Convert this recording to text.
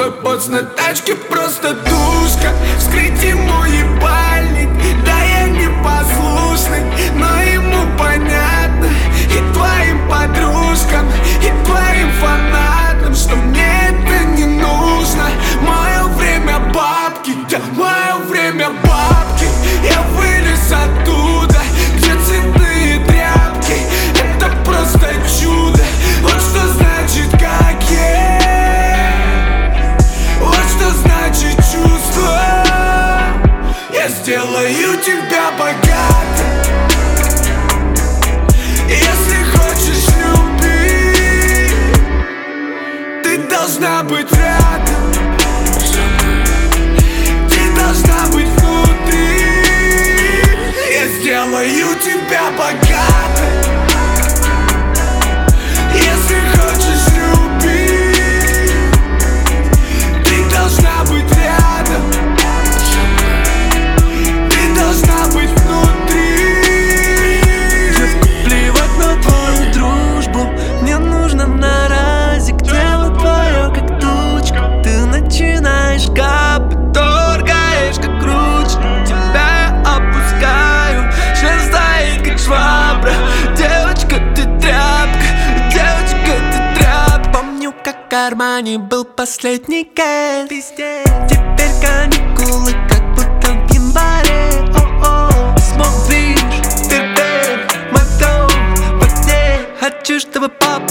Твой поц на тачке просто душка. Вскрыть ему ебальник, да я непослушный, но ему понятно, и твоим подружкам, и твоим фанатам, что мне это не нужно. Мое время бабки, да, мое время бабки. Я вылез оттуда, где цветные тряпки. Это просто чудо, вот что значит как я. Вот что значит чувство. Я сделаю тебя богатым. Если хочешь любить, ты должна быть рядом. Ты должна быть внутри. Я сделаю тебя богатым. Если хочешь любить, ты должна быть рядом. Ты должна быть внутри. Девку, плевать на твою дружбу. Мне нужно на разик. Тело твое как тучка. Ты начинаешь капать, торгаешь как ручка. Тебя я опускаю, шерстает как швабра. Девочка, ты тряпка, девочка, ты тряпка. Помню, как в кармане был последний кэш. Теперь каникулы, как будто в январе. О-о, смотришь, теперь в моем воде. Хочу, чтобы папа